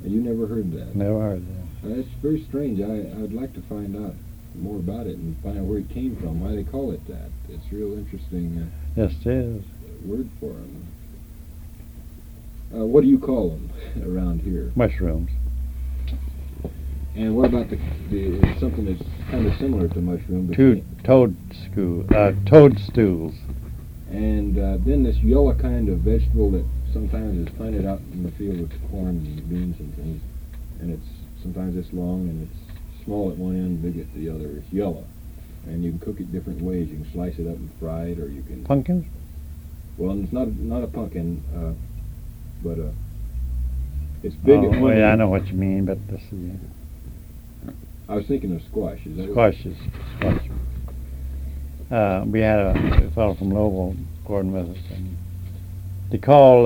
And you never heard that? Never heard that. That's very strange. I'd like to find out more about it and find out where it came from, why they call it that. It's real interesting Yes, it is. word for them. What do you call them around here? Mushrooms. And what about the something that's kind of similar to mushroom? But toadstools. And then this yellow kind of vegetable that sometimes is planted out in the field with corn and beans and things, and sometimes it's long and it's small at one end, big at the other. It's yellow, and you can cook it different ways. You can slice it up and fry it, or you can. Pumpkins? Well, it's not a pumpkin, but it's big at one Well, end. I know what you mean, but this is I was thinking of squash. Is that squashes. Squash. We had a fellow from Lowell Gordon with us, and they call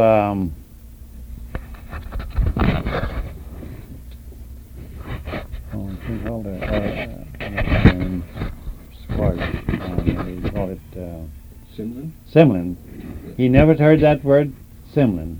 squash. They call it Simlin? Simlin. He never heard that word, Simlin.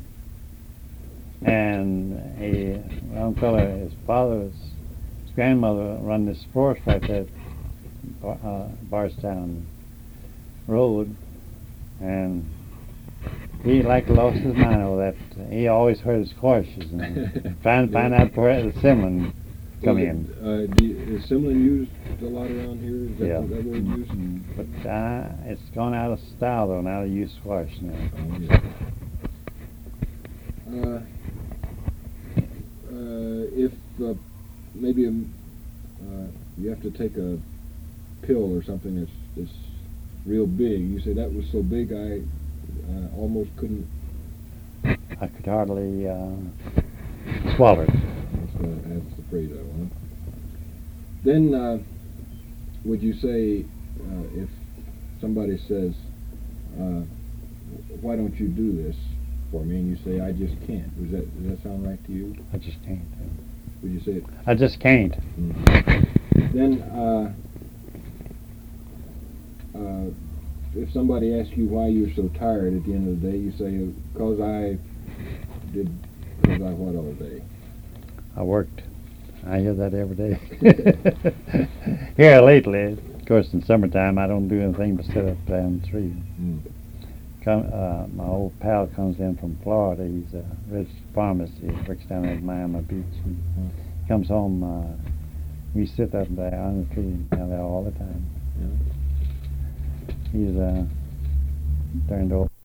And a young fellow, his grandmother run this forest right there at Barstown Road, and he like lost his mind over that. He always heard squashes and trying to find out where the Simlin come in. Is Simlin used a lot around here? Is that, Yeah. that word used? But it's gone out of style though. Now they use squash now. If maybe you have to take a pill or something that's real big, you say that was so big I almost couldn't. I could hardly swallow it. That's the phrase I want. Then would you say if somebody says, why don't you do this for me, and you say, I just can't. Does that sound right to you? I just can't. Would you say it? I just can't. Then, if somebody asks you why you're so tired at the end of the day, you say, because I what all day? I worked. I hear that every day. Here lately, of course, in summertime, I don't do anything but sit up down the tree. My old pal comes in from Florida. He's a registered pharmacist. He works down at Miami Beach. And comes home. We sit up there on the tree down there all the time. Yeah. He's turned old.